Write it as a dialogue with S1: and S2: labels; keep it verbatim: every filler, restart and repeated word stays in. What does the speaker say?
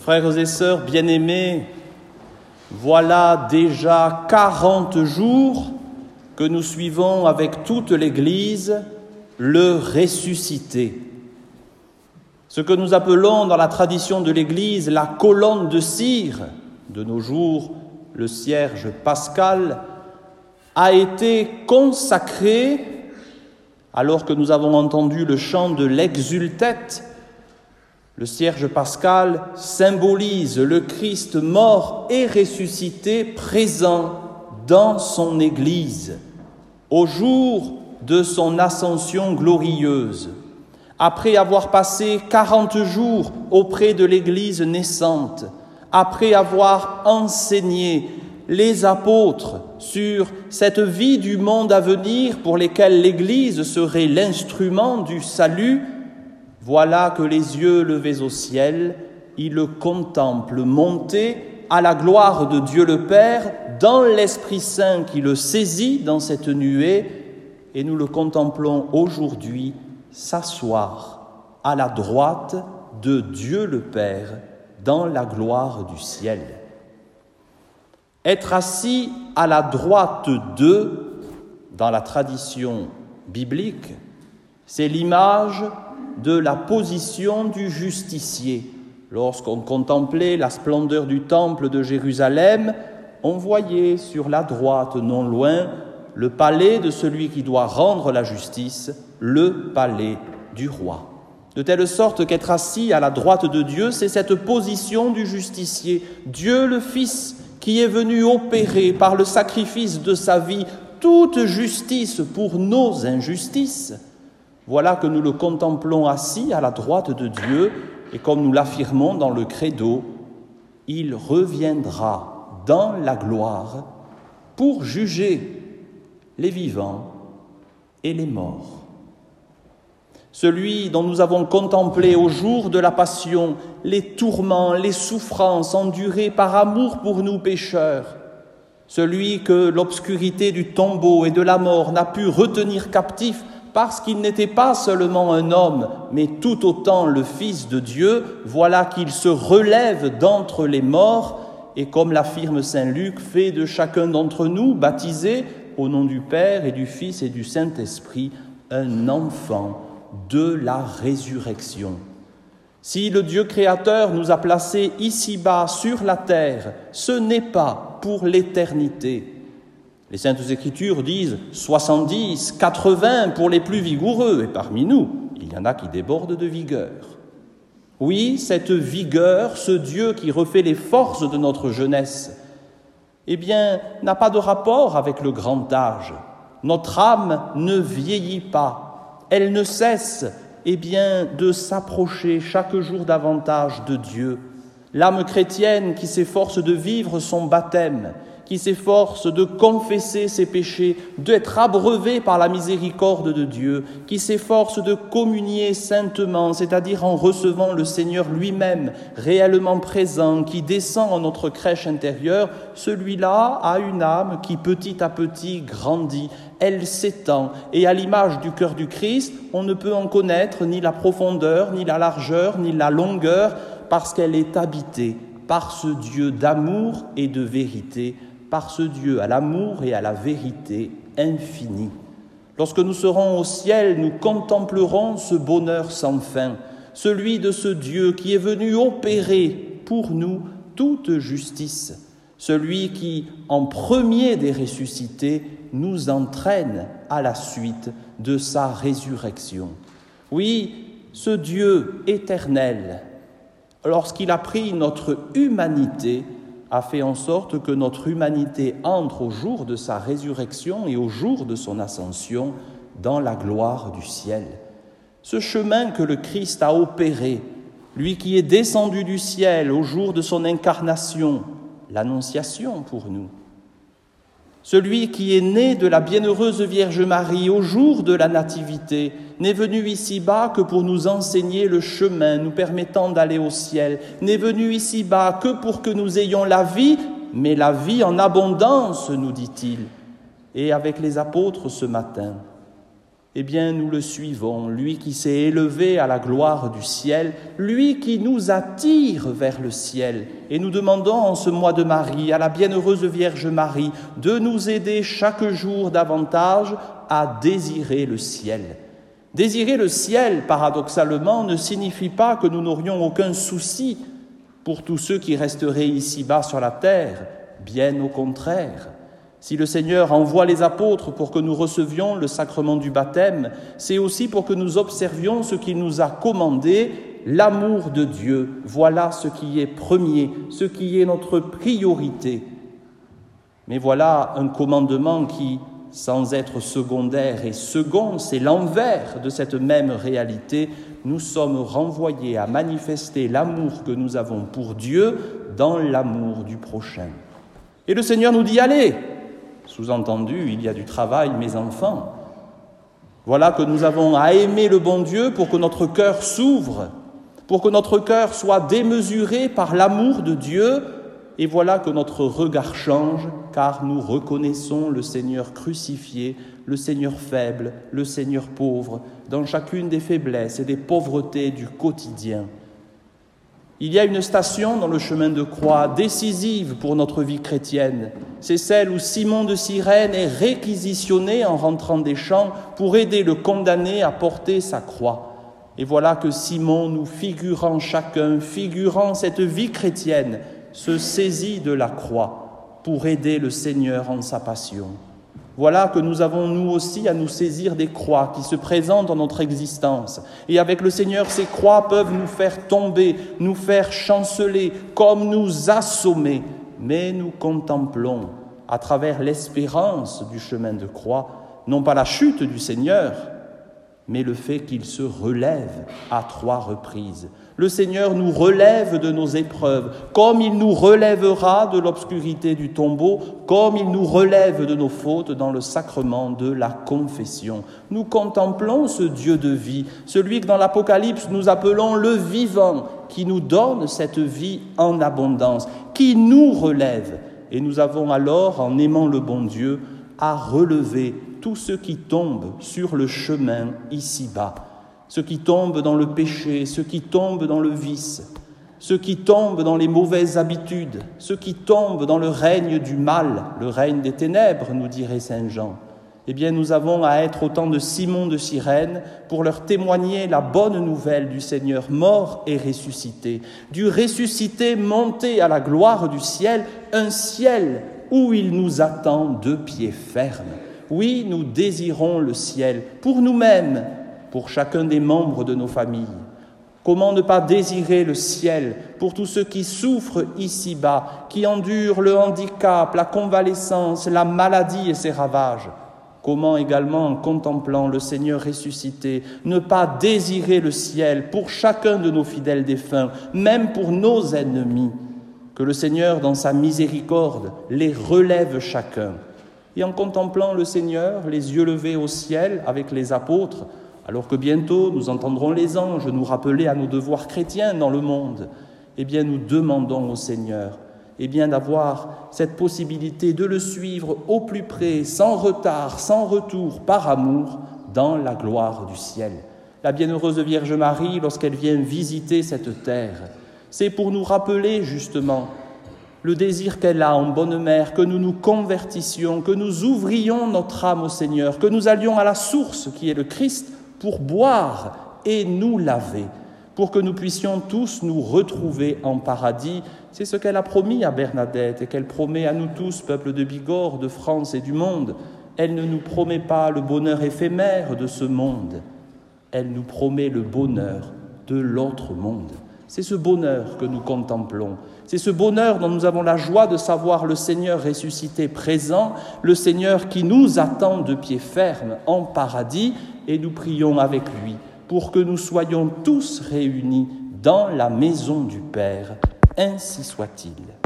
S1: Frères et sœurs bien-aimés, voilà déjà quarante jours que nous suivons avec toute l'Église le ressuscité. Ce que nous appelons dans la tradition de l'Église la colonne de cire, de nos jours le cierge pascal, a été consacré alors que nous avons entendu le chant de l'exultète. Le cierge pascal symbolise le Christ mort et ressuscité présent dans son Église au jour de son ascension glorieuse. Après avoir passé quarante jours auprès de l'Église naissante, après avoir enseigné les apôtres sur cette vie du monde à venir pour lesquels l'Église serait l'instrument du salut, voilà que les yeux levés au ciel, il le contemple monter à la gloire de Dieu le Père dans l'Esprit Saint qui le saisit dans cette nuée, et nous le contemplons aujourd'hui s'asseoir à la droite de Dieu le Père dans la gloire du ciel. Être assis à la droite d'eux, dans la tradition biblique, c'est l'image de la position du justicier. Lorsqu'on contemplait la splendeur du temple de Jérusalem, on voyait sur la droite, non loin, le palais de celui qui doit rendre la justice, le palais du roi. De telle sorte qu'être assis à la droite de Dieu, c'est cette position du justicier. Dieu le Fils, qui est venu opérer par le sacrifice de sa vie toute justice pour nos injustices. Voilà que nous le contemplons assis à la droite de Dieu, et comme nous l'affirmons dans le credo, il reviendra dans la gloire pour juger les vivants et les morts. Celui dont nous avons contemplé au jour de la Passion les tourments, les souffrances endurées par amour pour nous pécheurs, celui que l'obscurité du tombeau et de la mort n'a pu retenir captif parce qu'il n'était pas seulement un homme, mais tout autant le Fils de Dieu, voilà qu'il se relève d'entre les morts et, comme l'affirme saint Luc, fait de chacun d'entre nous, baptisé au nom du Père et du Fils et du Saint-Esprit, un enfant de la résurrection. Si le Dieu créateur nous a placés ici-bas sur la terre, ce n'est pas pour l'éternité. Les Saintes Écritures disent soixante-dix, quatre-vingts pour les plus vigoureux, et parmi nous, il y en a qui débordent de vigueur. Oui, cette vigueur, ce Dieu qui refait les forces de notre jeunesse, eh bien, n'a pas de rapport avec le grand âge. Notre âme ne vieillit pas. Elle ne cesse, eh bien, de s'approcher chaque jour davantage de Dieu. L'âme chrétienne qui s'efforce de vivre son baptême, qui s'efforce de confesser ses péchés, d'être abreuvée par la miséricorde de Dieu, qui s'efforce de communier saintement, c'est-à-dire en recevant le Seigneur lui-même, réellement présent, qui descend en notre crèche intérieure, celui-là a une âme qui petit à petit grandit. Elle s'étend, et à l'image du cœur du Christ, on ne peut en connaître ni la profondeur, ni la largeur, ni la longueur, parce qu'elle est habitée par ce Dieu d'amour et de vérité, par ce Dieu à l'amour et à la vérité infinie. Lorsque nous serons au ciel, nous contemplerons ce bonheur sans fin, celui de ce Dieu qui est venu opérer pour nous toute justice, celui qui, en premier des ressuscités, nous entraîne à la suite de sa résurrection. Oui, ce Dieu éternel, lorsqu'il a pris notre humanité, a fait en sorte que notre humanité entre au jour de sa résurrection et au jour de son ascension dans la gloire du ciel. Ce chemin que le Christ a opéré, lui qui est descendu du ciel au jour de son incarnation, l'Annonciation pour nous, celui qui est né de la bienheureuse Vierge Marie au jour de la Nativité, n'est venu ici-bas que pour nous enseigner le chemin nous permettant d'aller au ciel, n'est venu ici-bas que pour que nous ayons la vie, mais la vie en abondance, nous dit-il. Et avec les apôtres ce matin, Eh bien, nous le suivons, lui qui s'est élevé à la gloire du ciel, lui qui nous attire vers le ciel. Et nous demandons en ce mois de Marie, à la bienheureuse Vierge Marie, de nous aider chaque jour davantage à désirer le ciel. Désirer le ciel, paradoxalement, ne signifie pas que nous n'aurions aucun souci pour tous ceux qui resteraient ici-bas sur la terre, bien au contraire. Si le Seigneur envoie les apôtres pour que nous recevions le sacrement du baptême, c'est aussi pour que nous observions ce qu'il nous a commandé, l'amour de Dieu. Voilà ce qui est premier, ce qui est notre priorité. Mais voilà un commandement qui, sans être secondaire et second, c'est l'envers de cette même réalité. Nous sommes renvoyés à manifester l'amour que nous avons pour Dieu dans l'amour du prochain. Et le Seigneur nous dit « Allez !» Sous-entendu, il y a du travail, mes enfants. Voilà que nous avons à aimer le bon Dieu pour que notre cœur s'ouvre, pour que notre cœur soit démesuré par l'amour de Dieu. Et voilà que notre regard change, car nous reconnaissons le Seigneur crucifié, le Seigneur faible, le Seigneur pauvre, dans chacune des faiblesses et des pauvretés du quotidien. Il y a une station dans le chemin de croix décisive pour notre vie chrétienne. C'est celle où Simon de Cyrène est réquisitionné en rentrant des champs pour aider le condamné à porter sa croix. Et voilà que Simon, nous figurant chacun, figurant cette vie chrétienne, se saisit de la croix pour aider le Seigneur en sa passion. Voilà que nous avons nous aussi à nous saisir des croix qui se présentent dans notre existence. Et avec le Seigneur, ces croix peuvent nous faire tomber, nous faire chanceler, comme nous assommer. Mais nous contemplons, à travers l'espérance du chemin de croix, non pas la chute du Seigneur, mais le fait qu'il se relève à trois reprises. Le Seigneur nous relève de nos épreuves, comme il nous relèvera de l'obscurité du tombeau, comme il nous relève de nos fautes dans le sacrement de la confession. Nous contemplons ce Dieu de vie, celui que dans l'Apocalypse nous appelons le vivant, qui nous donne cette vie en abondance, qui nous relève. Et nous avons alors, en aimant le bon Dieu, à relever tous ceux qui tombent sur le chemin ici-bas, ceux qui tombent dans le péché, ceux qui tombent dans le vice, ceux qui tombent dans les mauvaises habitudes, ceux qui tombent dans le règne du mal, le règne des ténèbres, nous dirait saint Jean. Eh bien, nous avons à être autant de Simon de Cyrène pour leur témoigner la bonne nouvelle du Seigneur mort et ressuscité, du ressuscité monté à la gloire du ciel, un ciel où il nous attend de pied ferme. Oui, nous désirons le ciel pour nous-mêmes, pour chacun des membres de nos familles. Comment ne pas désirer le ciel pour tous ceux qui souffrent ici-bas, qui endurent le handicap, la convalescence, la maladie et ses ravages? Comment également, en contemplant le Seigneur ressuscité, ne pas désirer le ciel pour chacun de nos fidèles défunts, même pour nos ennemis? Que le Seigneur, dans sa miséricorde, les relève chacun. Et en contemplant le Seigneur, les yeux levés au ciel avec les apôtres, alors que bientôt nous entendrons les anges nous rappeler à nos devoirs chrétiens dans le monde, eh bien nous demandons au Seigneur eh bien d'avoir cette possibilité de le suivre au plus près, sans retard, sans retour, par amour, dans la gloire du ciel. La bienheureuse Vierge Marie, lorsqu'elle vient visiter cette terre, c'est pour nous rappeler justement le désir qu'elle a en bonne mère, que nous nous convertissions, que nous ouvrions notre âme au Seigneur, que nous allions à la source qui est le Christ pour boire et nous laver, pour que nous puissions tous nous retrouver en paradis. C'est ce qu'elle a promis à Bernadette et qu'elle promet à nous tous, peuple de Bigorre, de France et du monde. Elle ne nous promet pas le bonheur éphémère de ce monde, elle nous promet le bonheur de l'autre monde. C'est ce bonheur que nous contemplons. C'est ce bonheur dont nous avons la joie de savoir le Seigneur ressuscité présent, le Seigneur qui nous attend de pied ferme en paradis, et nous prions avec lui pour que nous soyons tous réunis dans la maison du Père. Ainsi soit-il.